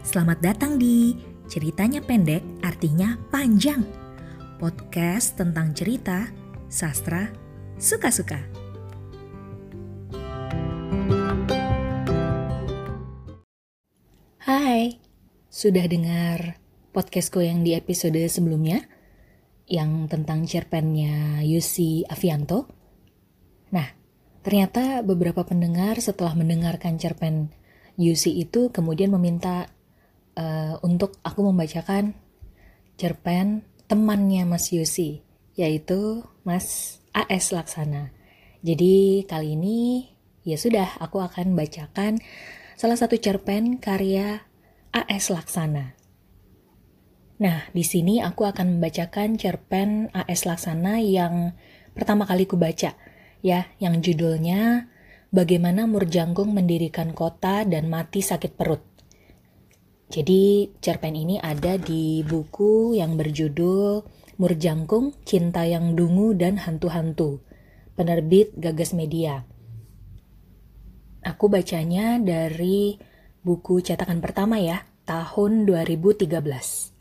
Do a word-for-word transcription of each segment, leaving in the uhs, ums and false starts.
Selamat datang di Ceritanya Pendek Artinya Panjang, podcast tentang cerita, sastra, suka-suka. Hai, sudah dengar podcastku yang di episode sebelumnya? Yang tentang cerpennya Yussi Avianto? Nah, ternyata beberapa pendengar setelah mendengarkan cerpen Yussi itu kemudian meminta uh, untuk aku membacakan cerpen temannya Mas Yussi, yaitu Mas A S Laksana. Jadi kali ini ya sudah, aku akan bacakan salah satu cerpen karya A S Laksana. Nah, di sini aku akan membacakan cerpen A S Laksana yang pertama kali ku baca, ya, yang judulnya Bagaimana Murjangkung Mendirikan Kota dan Mati Sakit Perut. Jadi cerpen ini ada di buku yang berjudul Murjangkung, Cinta yang Dungu dan Hantu-Hantu, penerbit Gagas Media. Aku bacanya dari buku cetakan pertama ya, tahun dua ribu tiga belas.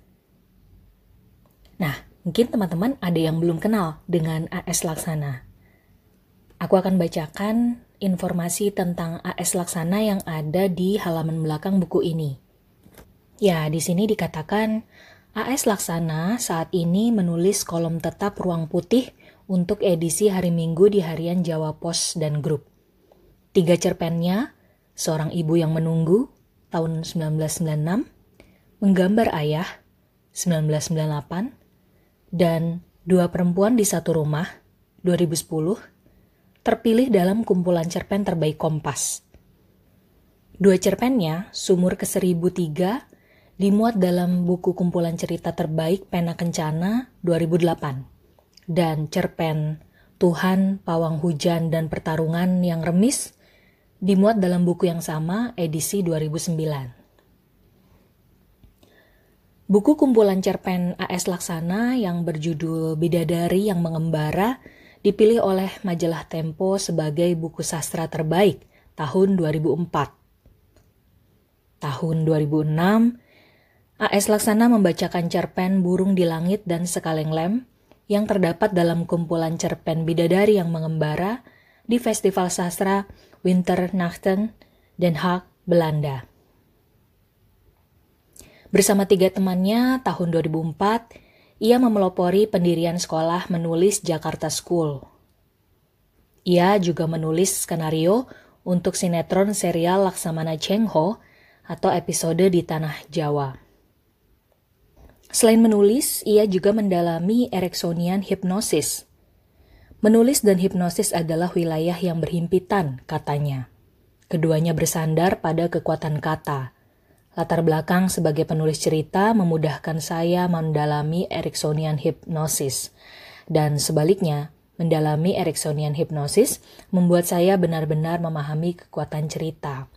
Nah, mungkin teman-teman ada yang belum kenal dengan A S Laksana. Aku akan bacakan informasi tentang A S Laksana yang ada di halaman belakang buku ini. Ya, di sini dikatakan A S Laksana saat ini menulis kolom tetap Ruang Putih untuk edisi hari Minggu di harian Jawa Pos dan Grup. Tiga cerpennya, Seorang Ibu yang Menunggu, tahun sembilan belas sembilan puluh enam, Menggambar Ayah, sembilan belas sembilan puluh delapan, dan Dua Perempuan di Satu Rumah, dua ribu sepuluh, terpilih dalam kumpulan cerpen terbaik Kompas. Dua cerpennya, Sumur ke seribu tiga, dimuat dalam buku kumpulan cerita terbaik Pena Kencana dua ribu delapan, dan cerpen Tuhan, Pawang Hujan, dan Pertarungan yang Remis dimuat dalam buku yang sama edisi dua ribu sembilan. Buku kumpulan cerpen A S Laksana yang berjudul Bidadari yang Mengembara dipilih oleh majalah Tempo sebagai buku sastra terbaik tahun dua ribu empat. Tahun dua ribu enam, A S Laksana membacakan cerpen Burung di Langit dan Sekaleng Lem yang terdapat dalam kumpulan cerpen Bidadari yang Mengembara di Festival Sastra Winternachten Den Haag, Belanda. Bersama tiga temannya, tahun dua ribu empat, ia memelopori pendirian sekolah menulis Jakarta School. Ia juga menulis skenario untuk sinetron serial Laksamana Cheng Ho atau episode di Tanah Jawa. Selain menulis, ia juga mendalami Ericksonian Hypnosis. Menulis dan hipnosis adalah wilayah yang berhimpitan, katanya. Keduanya bersandar pada kekuatan kata. Latar belakang sebagai penulis cerita memudahkan saya mendalami Ericksonian Hypnosis. Dan sebaliknya, mendalami Ericksonian Hypnosis membuat saya benar-benar memahami kekuatan cerita.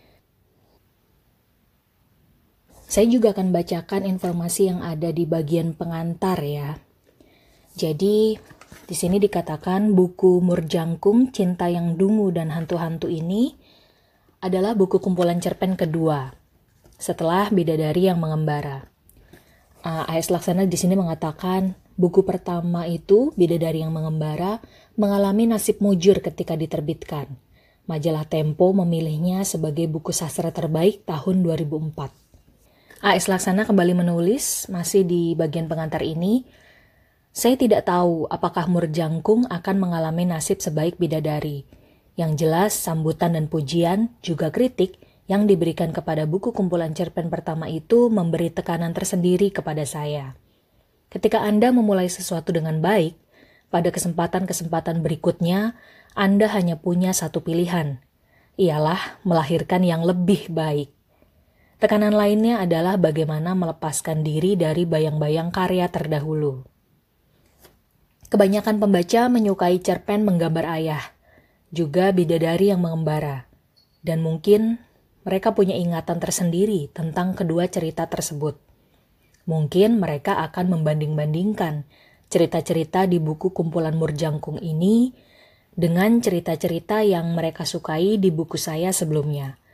Saya juga akan bacakan informasi yang ada di bagian pengantar ya. Jadi, di sini dikatakan buku Murjangkung, Cinta yang Dungu dan Hantu-Hantu ini adalah buku kumpulan cerpen kedua setelah Bidadari yang Mengembara. A S Laksana di sini mengatakan buku pertama itu, Bidadari yang Mengembara, mengalami nasib mujur ketika diterbitkan. Majalah Tempo memilihnya sebagai buku sastra terbaik tahun dua ribu empat. A S Laksana kembali menulis, masih di bagian pengantar ini, saya tidak tahu apakah Murjangkung akan mengalami nasib sebaik Bidadari. Yang jelas, sambutan dan pujian, juga kritik, yang diberikan kepada buku kumpulan cerpen pertama itu memberi tekanan tersendiri kepada saya. Ketika Anda memulai sesuatu dengan baik, pada kesempatan-kesempatan berikutnya, Anda hanya punya satu pilihan, ialah melahirkan yang lebih baik. Tekanan lainnya adalah bagaimana melepaskan diri dari bayang-bayang karya terdahulu. Kebanyakan pembaca menyukai cerpen Menggambar Ayah, juga Bidadari yang Mengembara, dan mungkin mereka punya ingatan tersendiri tentang kedua cerita tersebut. Mungkin mereka akan membanding-bandingkan cerita-cerita di buku kumpulan Murjangkung ini dengan cerita-cerita yang mereka sukai di buku saya sebelumnya.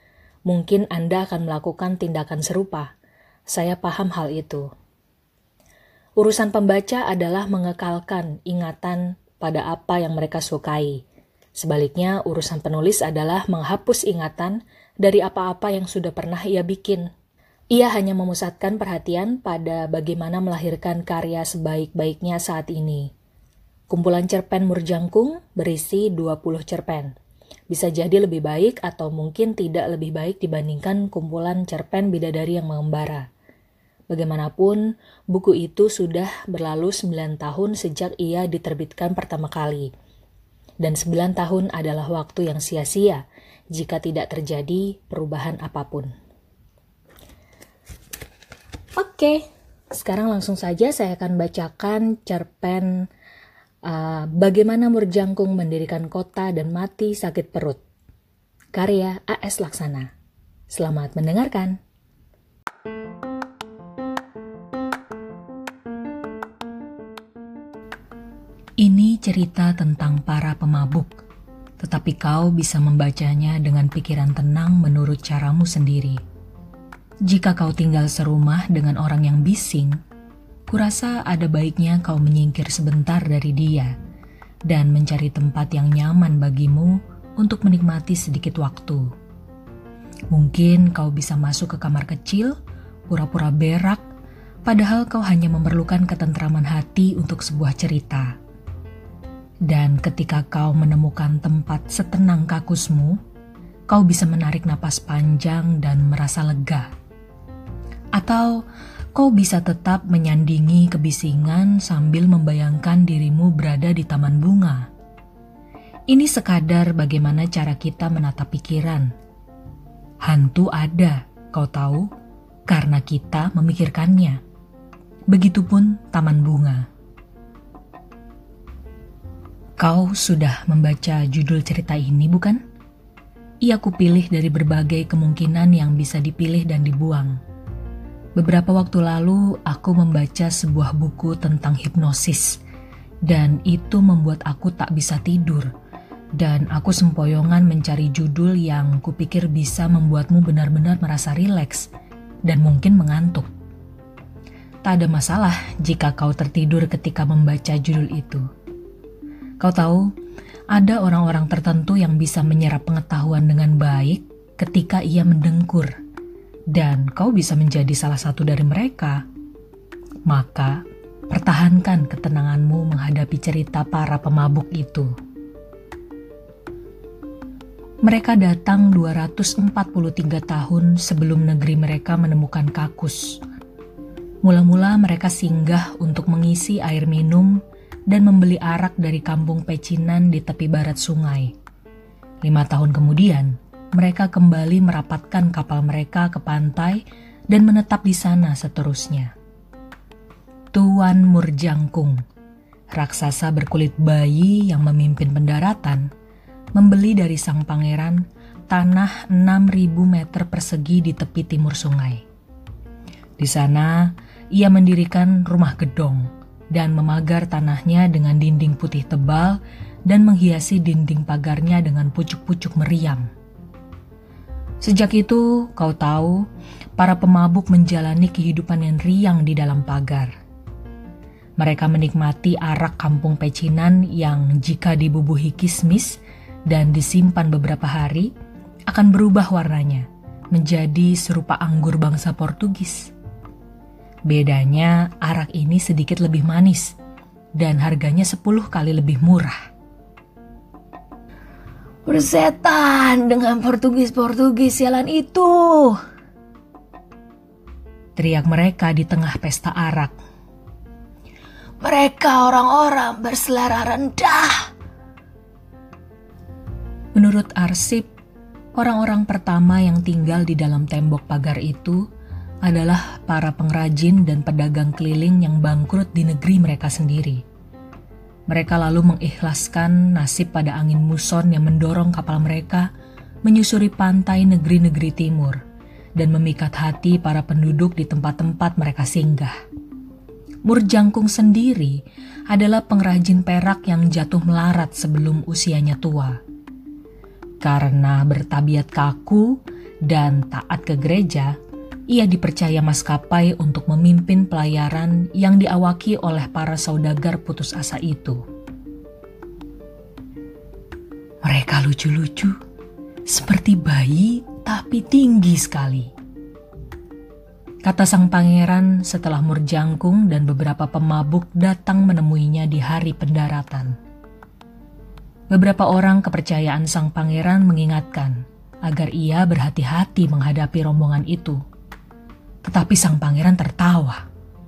mungkin Anda akan melakukan tindakan serupa. Saya paham hal itu. Urusan pembaca adalah mengekalkan ingatan pada apa yang mereka sukai. Sebaliknya, urusan penulis adalah menghapus ingatan dari apa-apa yang sudah pernah ia bikin. Ia hanya memusatkan perhatian pada bagaimana melahirkan karya sebaik-baiknya saat ini. Kumpulan cerpen Murjangkung berisi dua puluh cerpen. Bisa jadi lebih baik atau mungkin tidak lebih baik dibandingkan kumpulan cerpen Bidadari yang Mengembara. Bagaimanapun, buku itu sudah berlalu sembilan tahun sejak ia diterbitkan pertama kali. Dan sembilan tahun adalah waktu yang sia-sia jika tidak terjadi perubahan apapun. Oke, sekarang langsung saja saya akan bacakan cerpen uh, Bagaimana Murjangkung Mendirikan Kota dan Mati Sakit Perut, karya A S Laksana. Selamat mendengarkan. Ini cerita tentang para pemabuk, tetapi kau bisa membacanya dengan pikiran tenang menurut caramu sendiri. Jika kau tinggal serumah dengan orang yang bising, kurasa ada baiknya kau menyingkir sebentar dari dia dan mencari tempat yang nyaman bagimu untuk menikmati sedikit waktu. Mungkin kau bisa masuk ke kamar kecil, pura-pura berak, padahal kau hanya memerlukan ketentraman hati untuk sebuah cerita. Dan ketika kau menemukan tempat setenang kakusmu, kau bisa menarik napas panjang dan merasa lega. Atau kau bisa tetap menyandingi kebisingan sambil membayangkan dirimu berada di taman bunga. Ini sekadar bagaimana cara kita menatap pikiran. Hantu ada, kau tahu, karena kita memikirkannya. Begitupun taman bunga. Kau sudah membaca judul cerita ini, bukan? Ia kupilih dari berbagai kemungkinan yang bisa dipilih dan dibuang. Beberapa waktu lalu, aku membaca sebuah buku tentang hipnosis, dan itu membuat aku tak bisa tidur, dan aku sempoyongan mencari judul yang kupikir bisa membuatmu benar-benar merasa rileks, dan mungkin mengantuk. Tak ada masalah jika kau tertidur ketika membaca judul itu. Kau tahu, ada orang-orang tertentu yang bisa menyerap pengetahuan dengan baik ketika ia mendengkur, dan kau bisa menjadi salah satu dari mereka. Maka, pertahankan ketenanganmu menghadapi cerita para pemabuk itu. Mereka datang dua ratus empat puluh tiga tahun sebelum negeri mereka menemukan kakus. Mula-mula mereka singgah untuk mengisi air minum dan membeli arak dari kampung pecinan di tepi barat sungai. Lima tahun kemudian, mereka kembali merapatkan kapal mereka ke pantai dan menetap di sana seterusnya. Tuan Murjangkung, raksasa berkulit bayi yang memimpin pendaratan, membeli dari sang pangeran tanah enam ribu meter persegi di tepi timur sungai. Di sana, ia mendirikan rumah gedong dan memagar tanahnya dengan dinding putih tebal dan menghiasi dinding pagarnya dengan pucuk-pucuk meriam. Sejak itu, kau tahu, para pemabuk menjalani kehidupan yang riang di dalam pagar. Mereka menikmati arak kampung pecinan yang jika dibubuhi kismis dan disimpan beberapa hari, akan berubah warnanya menjadi serupa anggur bangsa Portugis. Bedanya, arak ini sedikit lebih manis dan harganya sepuluh kali lebih murah. Bersetan dengan Portugis-Portugis sialan itu, teriak mereka di tengah pesta arak. Mereka orang-orang berselera rendah. Menurut arsip, orang-orang pertama yang tinggal di dalam tembok pagar itu adalah para pengrajin dan pedagang keliling yang bangkrut di negeri mereka sendiri. Mereka lalu mengikhlaskan nasib pada angin muson yang mendorong kapal mereka menyusuri pantai negeri-negeri timur dan memikat hati para penduduk di tempat-tempat mereka singgah. Murjangkung sendiri adalah pengrajin perak yang jatuh melarat sebelum usianya tua. Karena bertabiat kaku dan taat ke gereja, ia dipercaya maskapai untuk memimpin pelayaran yang diawaki oleh para saudagar putus asa itu. Mereka lucu-lucu, seperti bayi tapi tinggi sekali, kata sang pangeran setelah Murjangkung dan beberapa pemabuk datang menemuinya di hari pendaratan. Beberapa orang kepercayaan sang pangeran mengingatkan agar ia berhati-hati menghadapi rombongan itu. Tetapi sang pangeran tertawa.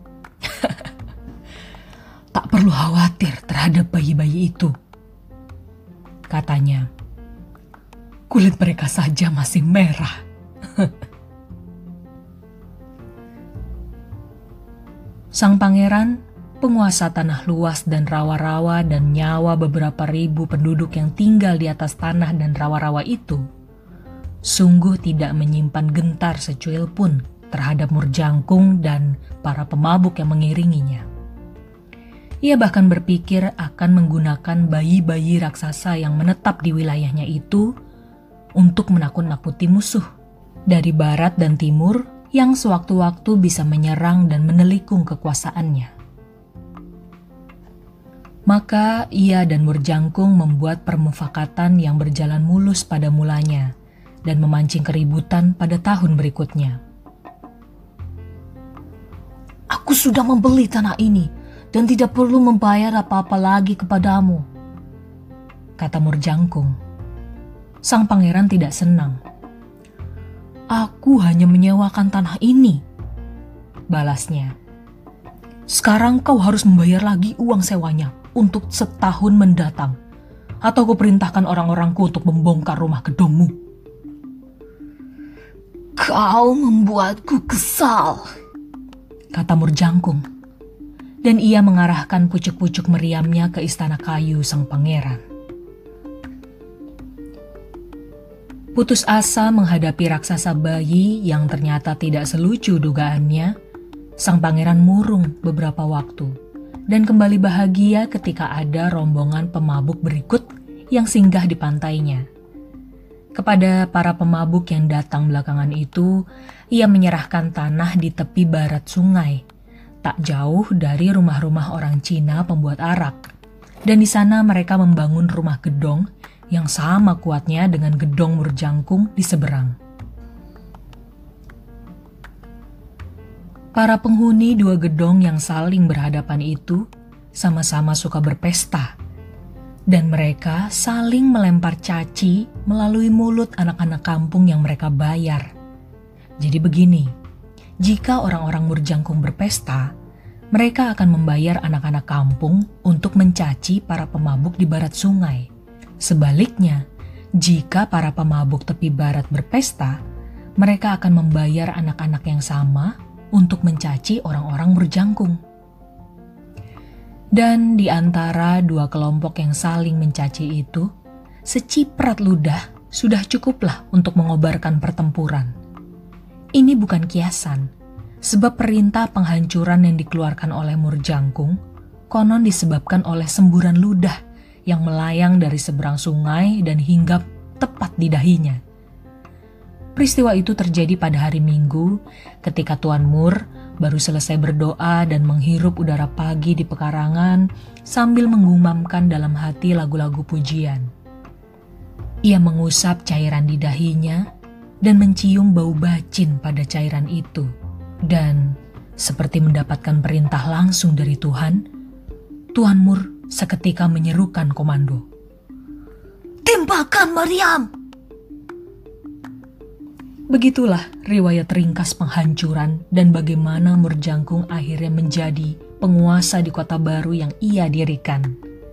Tak perlu khawatir terhadap bayi-bayi itu, katanya. Kulit mereka saja masih merah. Sang pangeran, penguasa tanah luas dan rawa-rawa dan nyawa beberapa ribu penduduk yang tinggal di atas tanah dan rawa-rawa itu, sungguh tidak menyimpan gentar secuil pun terhadap Murjangkung dan para pemabuk yang mengiringinya. Ia bahkan berpikir akan menggunakan bayi-bayi raksasa yang menetap di wilayahnya itu untuk menakut-nakuti musuh dari barat dan timur yang sewaktu-waktu bisa menyerang dan menelikung kekuasaannya. Maka ia dan Murjangkung membuat permufakatan yang berjalan mulus pada mulanya dan memancing keributan pada tahun berikutnya. Aku sudah membeli tanah ini dan tidak perlu membayar apa-apa lagi kepadamu, kata Murjangkung. Sang pangeran tidak senang. Aku hanya menyewakan tanah ini, balasnya. Sekarang kau harus membayar lagi uang sewanya untuk setahun mendatang, atau kuperintahkan orang-orangku untuk membongkar rumah gedongmu. Kau membuatku kesal, kata Murjangkung, dan ia mengarahkan pucuk-pucuk meriamnya ke istana kayu sang pangeran. Putus asa menghadapi raksasa bayi yang ternyata tidak selucu dugaannya, sang pangeran murung beberapa waktu dan kembali bahagia ketika ada rombongan pemabuk berikut yang singgah di pantainya. Kepada para pemabuk yang datang belakangan itu, ia menyerahkan tanah di tepi barat sungai, tak jauh dari rumah-rumah orang Cina pembuat arak. Dan di sana mereka membangun rumah gedong yang sama kuatnya dengan gedong Murjangkung di seberang. Para penghuni dua gedong yang saling berhadapan itu sama-sama suka berpesta, dan mereka saling melempar caci melalui mulut anak-anak kampung yang mereka bayar. Jadi begini, jika orang-orang Murjangkung berpesta, mereka akan membayar anak-anak kampung untuk mencaci para pemabuk di barat sungai. Sebaliknya, jika para pemabuk tepi barat berpesta, mereka akan membayar anak-anak yang sama untuk mencaci orang-orang Murjangkung. Dan di antara dua kelompok yang saling mencaci itu, seciprat ludah sudah cukuplah untuk mengobarkan pertempuran. Ini bukan kiasan, sebab perintah penghancuran yang dikeluarkan oleh Murjangkung konon disebabkan oleh semburan ludah yang melayang dari seberang sungai dan hinggap tepat di dahinya. Peristiwa itu terjadi pada hari Minggu ketika Tuan Mur baru selesai berdoa dan menghirup udara pagi di pekarangan sambil menggumamkan dalam hati lagu-lagu pujian. Ia mengusap cairan di dahinya dan mencium bau bacin pada cairan itu. Dan seperti mendapatkan perintah langsung dari Tuhan, Tuan Mur seketika menyerukan komando. Tembakan Maryam! Begitulah riwayat ringkas penghancuran dan bagaimana Murjangkung akhirnya menjadi penguasa di kota baru yang ia dirikan.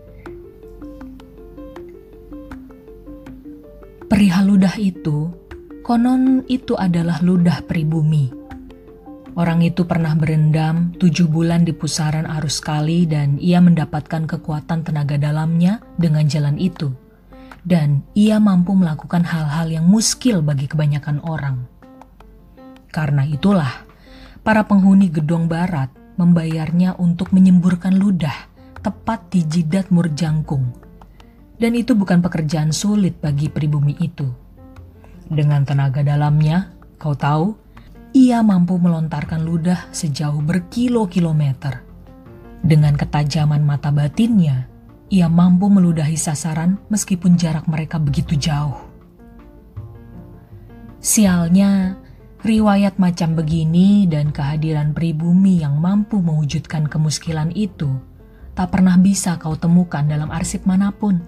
Perihal ludah itu, konon itu adalah ludah pribumi. Orang itu pernah berendam tujuh bulan di pusaran arus kali dan ia mendapatkan kekuatan tenaga dalamnya dengan jalan itu. Dan ia mampu melakukan hal-hal yang muskil bagi kebanyakan orang. Karena itulah, para penghuni gedong barat membayarnya untuk menyemburkan ludah tepat di jidat Murjangkung. Dan itu bukan pekerjaan sulit bagi pribumi itu. Dengan tenaga dalamnya, kau tahu, ia mampu melontarkan ludah sejauh berkilo-kilometer. Dengan ketajaman mata batinnya, ia mampu meludahi sasaran meskipun jarak mereka begitu jauh. Sialnya, riwayat macam begini dan kehadiran pribumi yang mampu mewujudkan kemuskilan itu tak pernah bisa kau temukan dalam arsip manapun.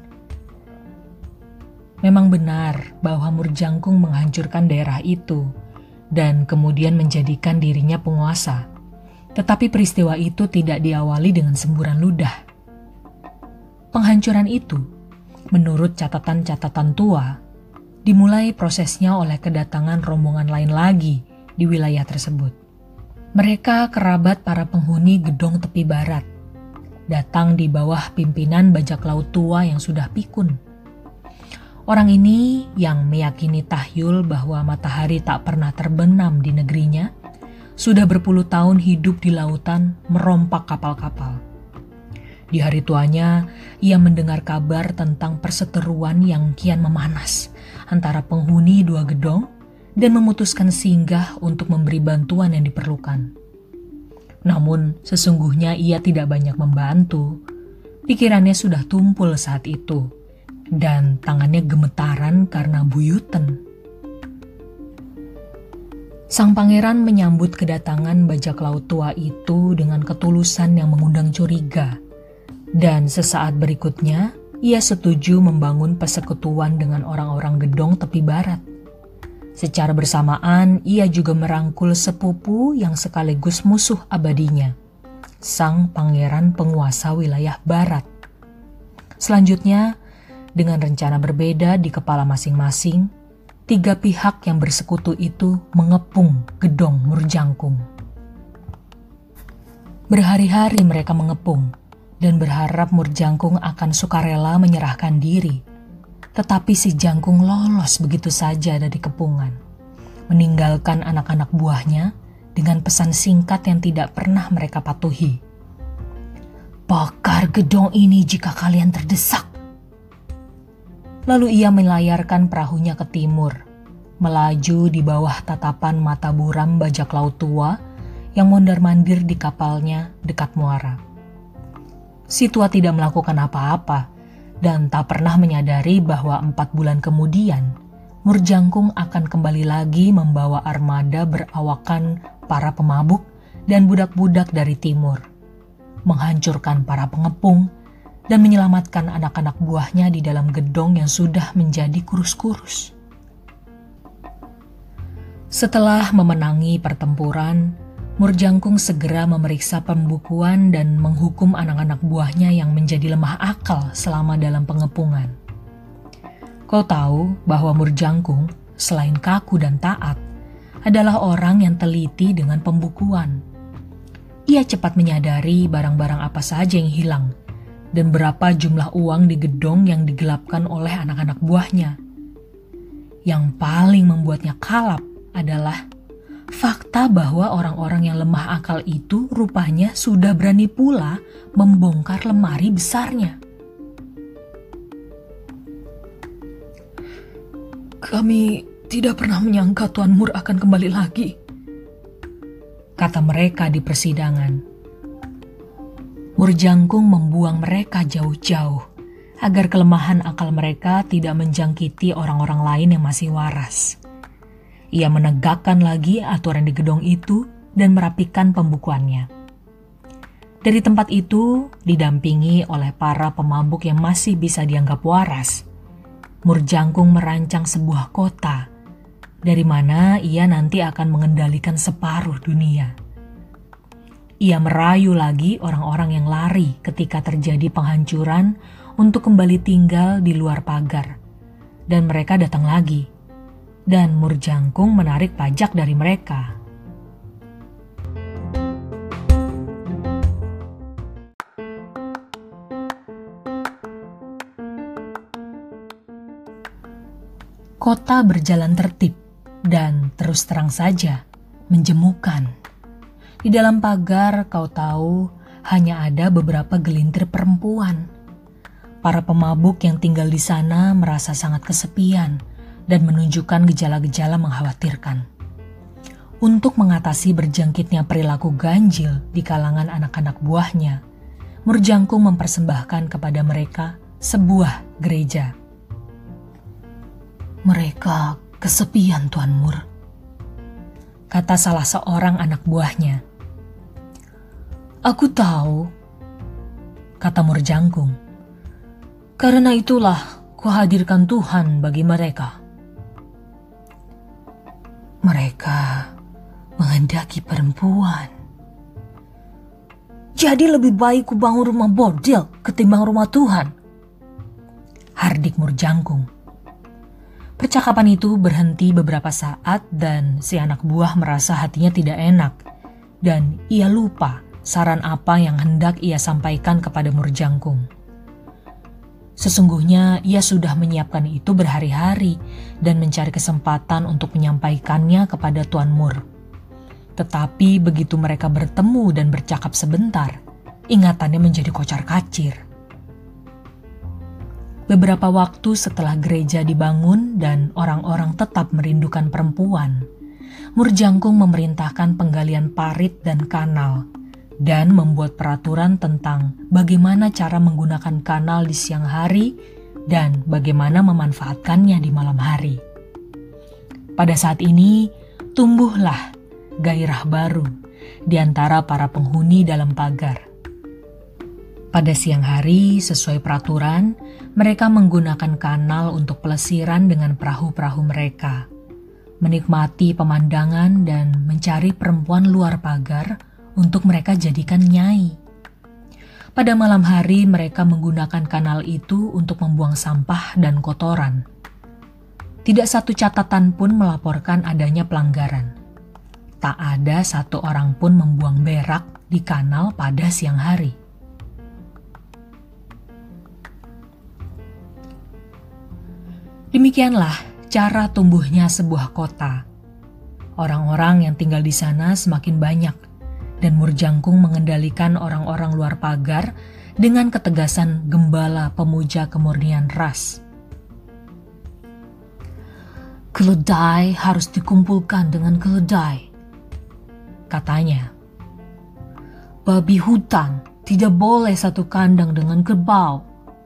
Memang benar bahwa Murjangkung menghancurkan daerah itu dan kemudian menjadikan dirinya penguasa. Tetapi peristiwa itu tidak diawali dengan semburan ludah. Penghancuran itu, menurut catatan-catatan tua, dimulai prosesnya oleh kedatangan rombongan lain lagi di wilayah tersebut. Mereka kerabat para penghuni gedong tepi barat, datang di bawah pimpinan bajak laut tua yang sudah pikun. Orang ini yang meyakini tahyul bahwa matahari tak pernah terbenam di negerinya, sudah berpuluh tahun hidup di lautan merompak kapal-kapal. Di hari tuanya, ia mendengar kabar tentang perseteruan yang kian memanas antara penghuni dua gedong dan memutuskan singgah untuk memberi bantuan yang diperlukan. Namun, sesungguhnya ia tidak banyak membantu. Pikirannya sudah tumpul saat itu, dan tangannya gemetaran karena buyutan. Sang pangeran menyambut kedatangan bajak laut tua itu dengan ketulusan yang mengundang curiga. Dan sesaat berikutnya, ia setuju membangun persekutuan dengan orang-orang gedong tepi barat. Secara bersamaan, ia juga merangkul sepupu yang sekaligus musuh abadinya, sang pangeran penguasa wilayah barat. Selanjutnya, dengan rencana berbeda di kepala masing-masing, tiga pihak yang bersekutu itu mengepung gedong Murjangkung. Berhari-hari mereka mengepung dan berharap Murjangkung akan sukarela menyerahkan diri. Tetapi si Jangkung lolos begitu saja dari kepungan, meninggalkan anak-anak buahnya dengan pesan singkat yang tidak pernah mereka patuhi. "Bakar gedong ini jika kalian terdesak." Lalu ia melayarkan perahunya ke timur, melaju di bawah tatapan mata buram bajak laut tua yang mondar-mandir di kapalnya dekat muara. Si tua tidak melakukan apa-apa dan tak pernah menyadari bahwa empat bulan kemudian Murjangkung akan kembali lagi membawa armada berawakan para pemabuk dan budak-budak dari timur, menghancurkan para pengepung dan menyelamatkan anak-anak buahnya di dalam gedong yang sudah menjadi kurus-kurus. Setelah memenangi pertempuran, Murjangkung segera memeriksa pembukuan dan menghukum anak-anak buahnya yang menjadi lemah akal selama dalam pengepungan. Kau tahu bahwa Murjangkung, selain kaku dan taat, adalah orang yang teliti dengan pembukuan. Ia cepat menyadari barang-barang apa saja yang hilang, dan berapa jumlah uang di gedong yang digelapkan oleh anak-anak buahnya. Yang paling membuatnya kalap adalah fakta bahwa orang-orang yang lemah akal itu rupanya sudah berani pula membongkar lemari besarnya. "Kami tidak pernah menyangka Tuan Mur akan kembali lagi," kata mereka di persidangan. Murjangkung membuang mereka jauh-jauh agar kelemahan akal mereka tidak menjangkiti orang-orang lain yang masih waras. Ia menegakkan lagi aturan di gedong itu dan merapikan pembukuannya. Dari tempat itu, didampingi oleh para pemabuk yang masih bisa dianggap waras, Murjangkung merancang sebuah kota dari mana ia nanti akan mengendalikan separuh dunia. Ia merayu lagi orang-orang yang lari ketika terjadi penghancuran untuk kembali tinggal di luar pagar. Dan mereka datang lagi. Dan Murjangkung menarik pajak dari mereka. Kota berjalan tertib dan terus terang saja menjemukan. Di dalam pagar, kau tahu, hanya ada beberapa gelintir perempuan. Para pemabuk yang tinggal di sana merasa sangat kesepian dan menunjukkan gejala-gejala mengkhawatirkan. Untuk mengatasi berjangkitnya perilaku ganjil di kalangan anak-anak buahnya, Murjangkung mempersembahkan kepada mereka sebuah gereja. "Mereka kesepian, Tuan Mur," kata salah seorang anak buahnya. "Aku tahu," kata Murjangkung. "Karena itulah kuhadirkan Tuhan bagi mereka." "Mereka menghendaki perempuan. Jadi lebih baik ku bangun rumah bordil ketimbang rumah Tuhan," hardik Murjangkung. Percakapan itu berhenti beberapa saat dan si anak buah merasa hatinya tidak enak dan ia lupa saran apa yang hendak ia sampaikan kepada Murjangkung. Sesungguhnya ia sudah menyiapkan itu berhari-hari dan mencari kesempatan untuk menyampaikannya kepada Tuan Mur. Tetapi begitu mereka bertemu dan bercakap sebentar, ingatannya menjadi kocar-kacir. Beberapa waktu setelah gereja dibangun dan orang-orang tetap merindukan perempuan, Murjangkung memerintahkan penggalian parit dan kanal dan membuat peraturan tentang bagaimana cara menggunakan kanal di siang hari dan bagaimana memanfaatkannya di malam hari. Pada saat ini, tumbuhlah gairah baru di antara para penghuni dalam pagar. Pada siang hari, sesuai peraturan, mereka menggunakan kanal untuk pelesiran dengan perahu-perahu mereka, menikmati pemandangan dan mencari perempuan luar pagar untuk mereka jadikan nyai. Pada malam hari, mereka menggunakan kanal itu untuk membuang sampah dan kotoran. Tidak satu catatan pun melaporkan adanya pelanggaran. Tak ada satu orang pun membuang berak di kanal pada siang hari. Demikianlah cara tumbuhnya sebuah kota. Orang-orang yang tinggal di sana semakin banyak, dan Murjangkung mengendalikan orang-orang luar pagar dengan ketegasan gembala pemuja kemurnian ras. "Keledai harus dikumpulkan dengan keledai," katanya. "Babi hutan tidak boleh satu kandang dengan kerbau."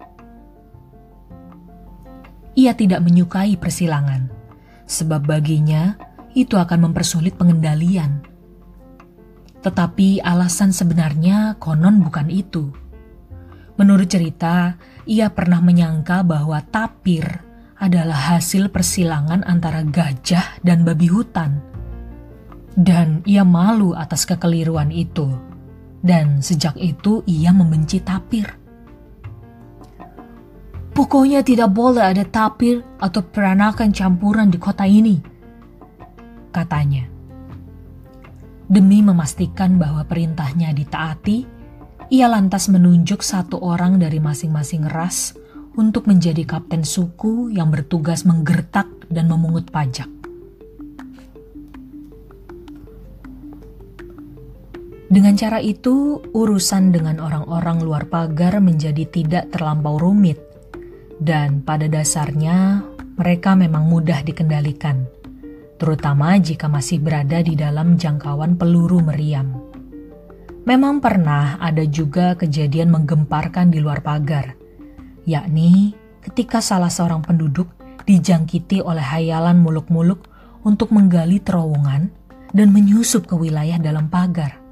Ia tidak menyukai persilangan, sebab baginya itu akan mempersulit pengendalian. Tetapi alasan sebenarnya konon bukan itu. Menurut cerita, ia pernah menyangka bahwa tapir adalah hasil persilangan antara gajah dan babi hutan. Dan ia malu atas kekeliruan itu. Dan sejak itu ia membenci tapir. "Pokoknya tidak boleh ada tapir atau peranakan campuran di kota ini," katanya. Demi memastikan bahwa perintahnya ditaati, ia lantas menunjuk satu orang dari masing-masing ras untuk menjadi kapten suku yang bertugas menggertak dan memungut pajak. Dengan cara itu, urusan dengan orang-orang luar pagar menjadi tidak terlampau rumit, dan pada dasarnya mereka memang mudah dikendalikan, terutama jika masih berada di dalam jangkauan peluru meriam. Memang pernah ada juga kejadian menggemparkan di luar pagar, yakni ketika salah seorang penduduk dijangkiti oleh hayalan muluk-muluk untuk menggali terowongan dan menyusup ke wilayah dalam pagar.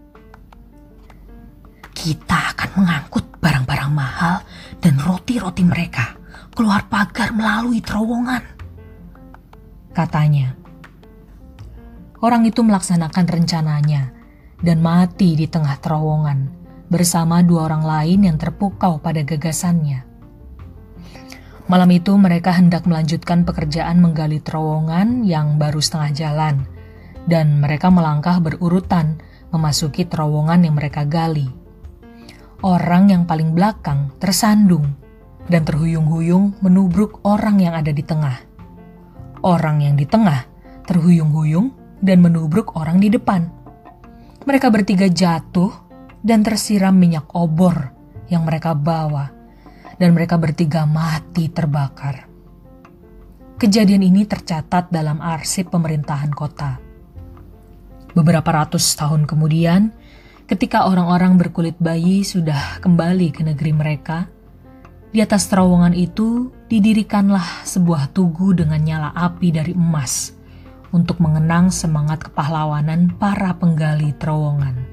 "Kita akan mengangkut barang-barang mahal dan roti-roti mereka keluar pagar melalui terowongan," katanya. Orang itu melaksanakan rencananya dan mati di tengah terowongan bersama dua orang lain yang terpukau pada gagasannya. Malam itu mereka hendak melanjutkan pekerjaan menggali terowongan yang baru setengah jalan, dan mereka melangkah berurutan memasuki terowongan yang mereka gali. Orang yang paling belakang tersandung dan terhuyung-huyung menubruk orang yang ada di tengah. Orang yang di tengah terhuyung-huyung dan menubruk orang di depan. Mereka bertiga jatuh dan tersiram minyak obor yang mereka bawa, dan mereka bertiga mati terbakar. Kejadian ini tercatat dalam arsip pemerintahan kota. Beberapa ratus tahun kemudian, ketika orang-orang berkulit bayi sudah kembali ke negeri mereka, di atas terowongan itu didirikanlah sebuah tugu dengan nyala api dari emas untuk mengenang semangat kepahlawanan para penggali terowongan.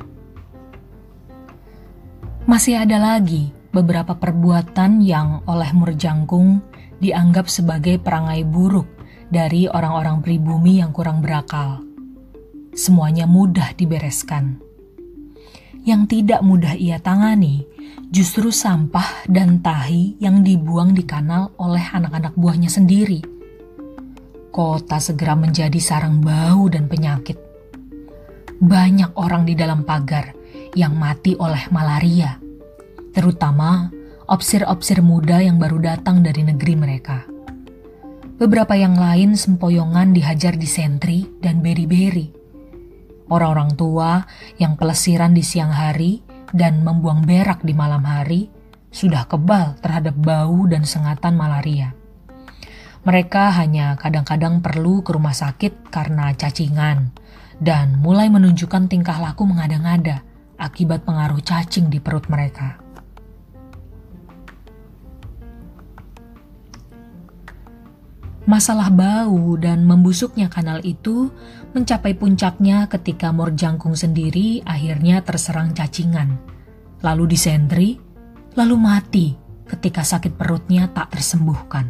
Masih ada lagi beberapa perbuatan yang oleh Murjangkung dianggap sebagai perangai buruk dari orang-orang pribumi yang kurang berakal. Semuanya mudah dibereskan. Yang tidak mudah ia tangani justru sampah dan tahi yang dibuang di kanal oleh anak-anak buahnya sendiri. Kota segera menjadi sarang bau dan penyakit. Banyak orang di dalam pagar yang mati oleh malaria, terutama opsir-opsir muda yang baru datang dari negeri mereka. Beberapa yang lain sempoyongan dihajar disentri dan beri-beri. Orang-orang tua yang pelesiran di siang hari dan membuang berak di malam hari sudah kebal terhadap bau dan sengatan malaria. Mereka hanya kadang-kadang perlu ke rumah sakit karena cacingan dan mulai menunjukkan tingkah laku mengada-ngada akibat pengaruh cacing di perut mereka. Masalah bau dan membusuknya kanal itu mencapai puncaknya ketika Murjangkung sendiri akhirnya terserang cacingan, lalu disentri, lalu mati ketika sakit perutnya tak tersembuhkan.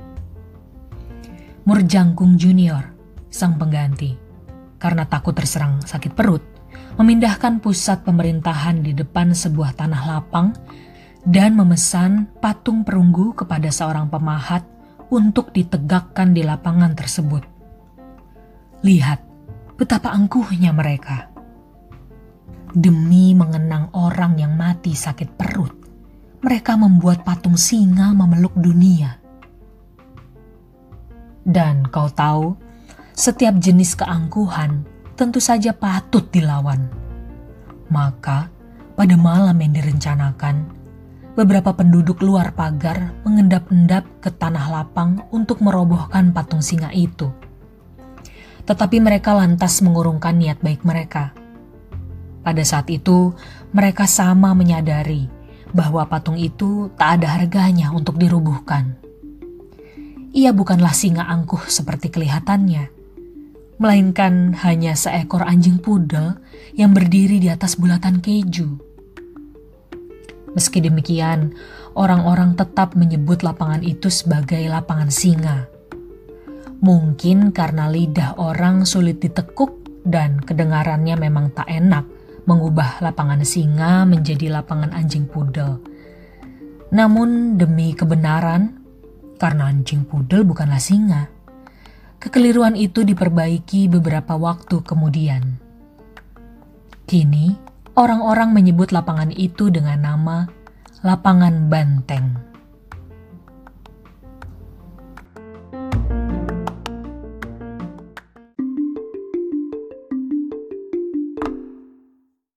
Murjangkung Junior, sang pengganti, karena takut terserang sakit perut, memindahkan pusat pemerintahan di depan sebuah tanah lapang dan memesan patung perunggu kepada seorang pemahat untuk ditegakkan di lapangan tersebut. Lihat betapa angkuhnya mereka. Demi mengenang orang yang mati sakit perut, mereka membuat patung singa memeluk dunia. Dan kau tahu, setiap jenis keangkuhan tentu saja patut dilawan. Maka, pada malam yang direncanakan, beberapa penduduk luar pagar mengendap-endap ke tanah lapang untuk merobohkan patung singa itu. Tetapi mereka lantas mengurungkan niat baik mereka. Pada saat itu, mereka sama menyadari bahwa patung itu tak ada harganya untuk dirubuhkan. Ia bukanlah singa angkuh seperti kelihatannya, melainkan hanya seekor anjing pudel yang berdiri di atas bulatan keju. Meski demikian, orang-orang tetap menyebut lapangan itu sebagai lapangan singa. Mungkin karena lidah orang sulit ditekuk dan kedengarannya memang tak enak mengubah lapangan singa menjadi lapangan anjing pudel. Namun demi kebenaran, karena anjing pudel bukanlah singa, kekeliruan itu diperbaiki beberapa waktu kemudian. Kini, orang-orang menyebut lapangan itu dengan nama Lapangan Banteng.